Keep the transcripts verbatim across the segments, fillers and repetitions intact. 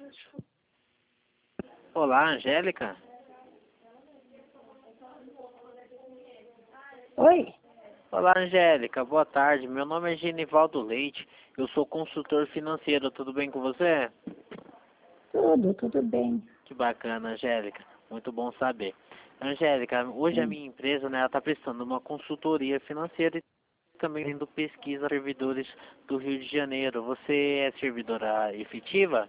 Olá, Angélica. Oi? Olá, Angélica. Boa tarde. Meu nome é Genivaldo Leite. Eu sou consultor financeiro. Tudo bem com você? Tudo, tudo bem. Que bacana, Angélica. Muito bom saber. Angélica, hoje a Sim. minha empresa, né, está prestando uma consultoria financeira e também tendo pesquisa a servidores do Rio de Janeiro. Você é servidora efetiva?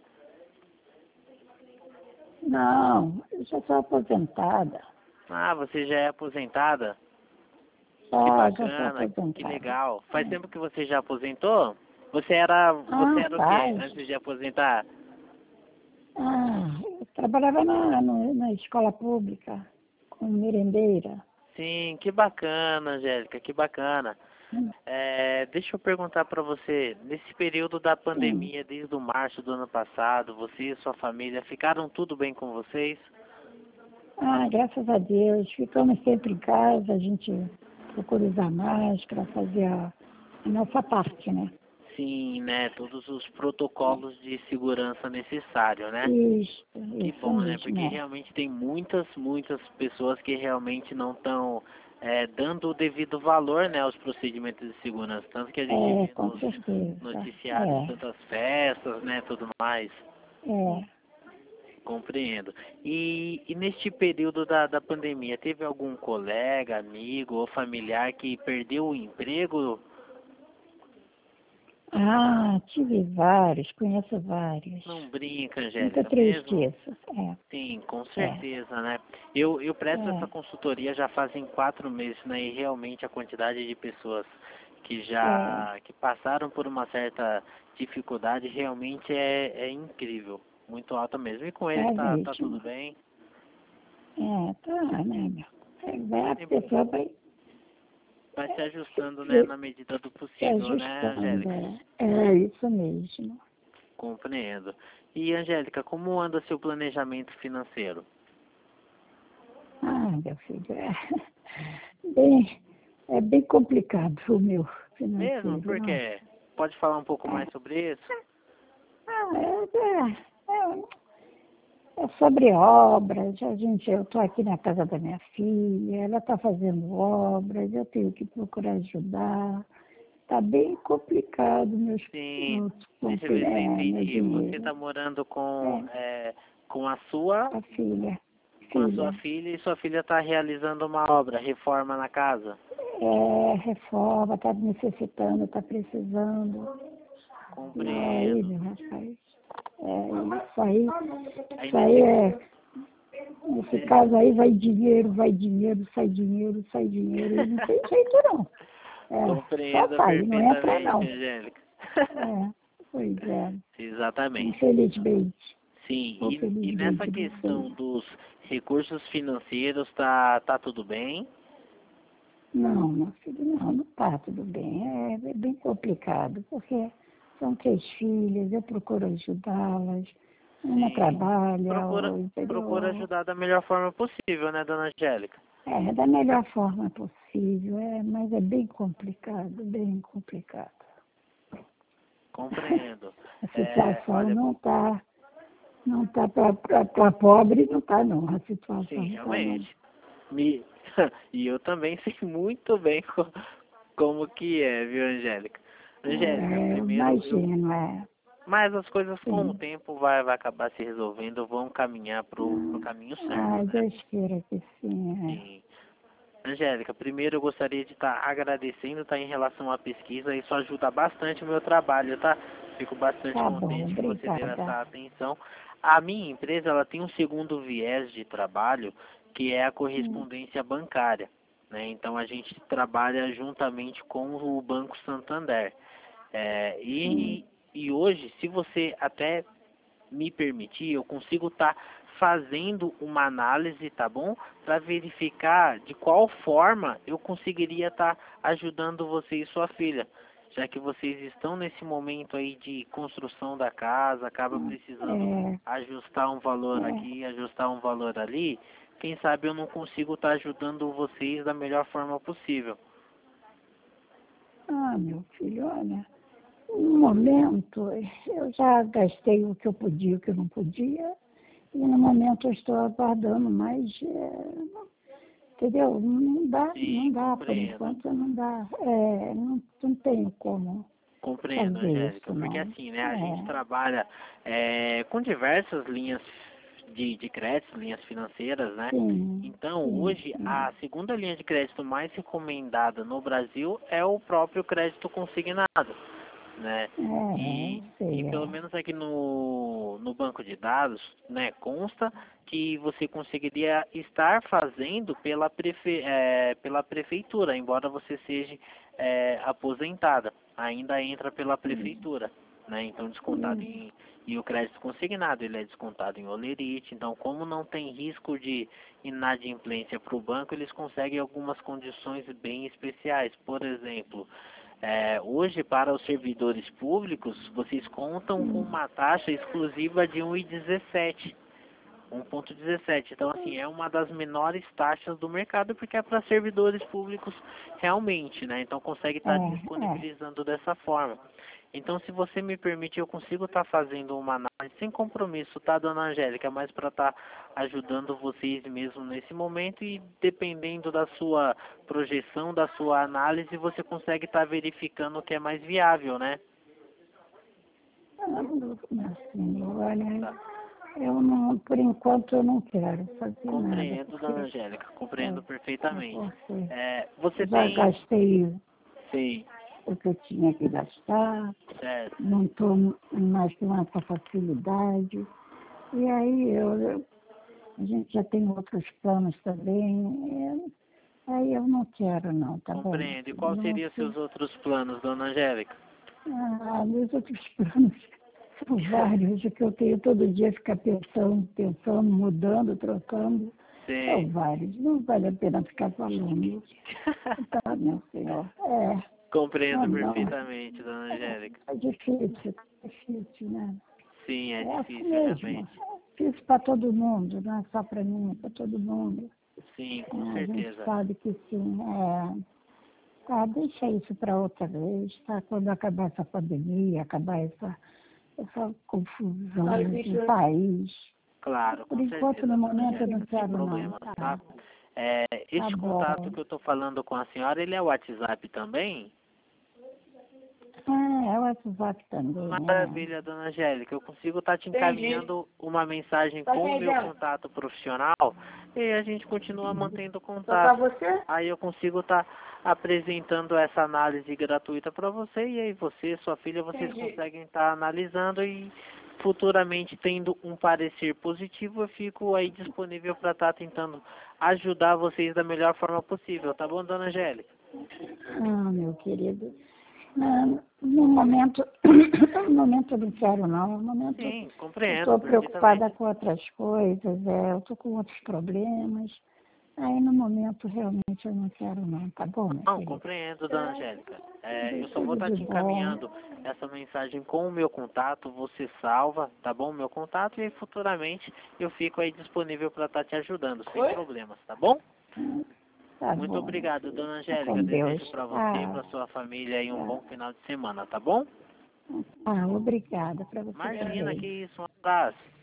Não, eu já sou aposentada. Ah, você já é aposentada? Que Já, já sou bacana, que aposentada. legal. Faz É. tempo que você já aposentou? Você era, você Ah, era o quê faz. antes de aposentar? Ah, eu trabalhava na, no- na escola pública, como merendeira. Sim, que bacana, Angélica, que bacana. Hum, É, deixa eu perguntar para você, nesse período da Sim. pandemia, desde o março do ano passado, você e sua família ficaram tudo bem com vocês? Ah, graças a Deus, ficamos sempre em casa, a gente procura usar máscara, fazer a, a nossa parte, né? Sim, né? Todos os protocolos de segurança necessários, né? Isso, Que isso bom, né? mesmo, Porque é. realmente tem muitas, muitas pessoas que realmente não estão dando o devido valor, né, aos procedimentos de segurança. Tanto que a gente É, vê com nos certeza. noticiários É, tantas festas, né, tudo mais. é. Compreendo. E, e neste período da, da pandemia, teve algum colega, amigo ou familiar que perdeu o emprego? Ah, tive vários, conheço vários. Não brinca, Muita Angélica, mesmo? tristeza. É, Sim, com é, certeza, né? Eu, eu presto essa é, consultoria já fazem quatro meses, né? E realmente a quantidade de pessoas que é, já que passaram por uma certa dificuldade realmente é, é incrível, muito alta mesmo. E com eles é tá, tá tudo mesmo. bem? É, tá, né, meu? É, vai, a E pessoa vai vai se se, ajustando, né, se, na medida do se possível, né, ajustando. Angélica? É, é isso mesmo. Compreendo. E, Angélica, como anda seu planejamento financeiro? Ah, meu filho, é bem, é bem complicado o meu Mesmo? financeiro, Por nossa. quê? Pode falar um pouco mais É, sobre isso? ah, é, é, é É sobre obras, a gente, eu estou aqui na casa da minha filha, ela está fazendo obras, eu tenho que procurar ajudar. Está bem complicado meus, Sim, meus, deixa eu ver se eu é, meu entendi. Você dinheiro. está morando com, É, é, com a sua, a filha, com a sua filha, filha e sua filha está realizando uma obra, reforma na casa. é, reforma, está necessitando, está precisando. E aí, Compreendo. meu rapaz, é, isso aí, Aí isso aí nesse, é, nesse caso aí vai dinheiro, vai dinheiro, sai dinheiro, sai dinheiro, e não tem jeito não. É, só compreendo sai, não entra perfeitamente, não. Angélica. É, pois é, Exatamente. infelizmente, Sim, ou e, e nessa felizmente, não sei. questão dos recursos financeiros, tá, tá tudo bem? Não, meu filho, não, não tá tudo bem. É, é bem complicado, porque são três filhas, eu procuro ajudá-las, uma Sim. trabalha, Procura, ou, procura entendeu? ajudar da melhor forma possível, né, dona Angélica? É, da melhor forma possível, é, mas é bem complicado, bem complicado. Compreendo. A É, situação olha, não está não tá para pobre, não está não, a situação sim, não está não. realmente. Me... E eu também sei muito bem co- como que é, viu, Angélica? Angélica, É, eu primeiro eu. imagino, é, Mas as coisas com o sim. tempo vai, vai acabar se resolvendo, vão caminhar pro, pro caminho certo, Ah, né? Deus queira que sim, é. Sim. Angélica, primeiro eu gostaria de estar agradecendo, tá, em relação à pesquisa, isso ajuda bastante o meu trabalho, tá? Fico bastante Tá bom, contente que você ter obrigada. essa atenção. A minha empresa, ela tem um segundo viés de trabalho, que é a Hum, correspondência bancária, né? Então a gente trabalha juntamente com o Banco Santander. É, hum, e, e hoje, se você até me permitir, eu consigo estar fazendo uma análise, tá bom? Para verificar de qual forma eu conseguiria estar ajudando você e sua filha, já que vocês estão nesse momento aí de construção da casa, acaba precisando é, ajustar um valor é. aqui, ajustar um valor ali. Quem sabe eu não consigo estar ajudando vocês da melhor forma possível. Ah, meu filho, olha, no momento, eu já gastei o que eu podia e o que eu não podia, e no momento eu estou aguardando, mas, é, entendeu? Não dá, Sim, não dá, por compreendo. enquanto não dá. É, não, não tenho como Compreendo, fazer Angélica, isso, porque não. assim, né, a gente É, trabalha é, com diversas linhas de, de crédito, linhas financeiras, né? sim, Então, sim, hoje, sim. a segunda linha de crédito mais recomendada no Brasil é o próprio crédito consignado, né? É, E, eu e sei, pelo é. menos aqui no, no banco de dados, né, consta que você conseguiria estar fazendo pela, prefe, é, pela prefeitura, embora você seja é, aposentada, ainda entra pela prefeitura, né? Então descontado Hum, em e o crédito consignado ele é descontado em holerite. Então, como não tem risco de inadimplência para o banco, eles conseguem algumas condições bem especiais. Por exemplo, é, hoje para os servidores públicos, vocês contam com hum, uma taxa exclusiva de um vírgula dezessete. um vírgula dezessete. Então, assim, é uma das menores taxas do mercado, porque é para servidores públicos realmente, né? Então, consegue estar é, é. disponibilizando dessa forma. Então, se você me permite, eu consigo estar fazendo uma análise sem compromisso, tá, dona Angélica? Mas para estar ajudando vocês mesmo nesse momento e dependendo da sua projeção, da sua análise, você consegue estar verificando o que é mais viável, né? Ah, assim, olha, Tá. eu não, por enquanto eu não quero fazer nada, Compreendo, dona porque, Angélica, é, compreendo é perfeitamente. porque É, você já tem, gastei sei, o que eu tinha que gastar, certo, não estou mais com essa facilidade. E aí eu, eu- a gente já tem outros planos também. eu- aí eu não quero não, tá bom, meu compreendo. E filho? qual Não seriam sei. seus outros planos, dona Angélica? Ah, meus outros planos são vários, o que eu tenho todo dia ficar pensando, pensando, mudando, trocando. São Sei. vários, não vale a pena ficar falando. Tá, meu senhor? É, Compreendo não, não. perfeitamente, dona Angélica. É difícil, é difícil, né? Sim, é É assim difícil, mesmo. realmente. É difícil para todo mundo, não é só para mim, é para todo mundo. Sim, com É, a gente certeza. sabe que sim. É, tá, deixa isso para outra vez, tá? Quando acabar essa pandemia, acabar essa, essa confusão no país. Claro, Por com enquanto, certeza, no dona momento, eu não Angélica, sem quero não, problemas, tá? tá? É, Tá este contato bom. que eu estou falando com a senhora, ele é o WhatsApp também? Ah, é o WhatsApp também, é. Maravilha, dona Angélica. Eu consigo estar te Entendi. encaminhando uma mensagem Toca com o aí, meu Bela. contato profissional e a gente continua mantendo Tocar contato. você? Aí eu consigo estar apresentando essa análise gratuita para você e aí você, sua filha, vocês Entendi. conseguem estar analisando e futuramente tendo um parecer positivo, eu fico aí disponível para estar tentando ajudar vocês da melhor forma possível, tá bom, dona Angélica? Ah, meu querido. Não, no momento, no momento eu não quero não. No momento Sim, eu compreendo estou preocupada perfeitamente. com outras coisas, é, eu estou com outros problemas. Aí no momento realmente eu não quero não, tá bom, meu Não, querido? compreendo, dona Angélica. É, eu só vou Tudo estar de te bom. encaminhando essa mensagem com o meu contato, você salva, tá bom? Meu contato e aí futuramente eu fico aí disponível para estar te ajudando, sem Oi? problemas, tá bom? Tá Muito bom, meu obrigado, filho. dona Tá Angélica. com Deus. Desejo para você e Ah, para sua família aí um ah, bom final de semana, tá bom? ah, obrigada para você Imagina que também. isso, um abraço.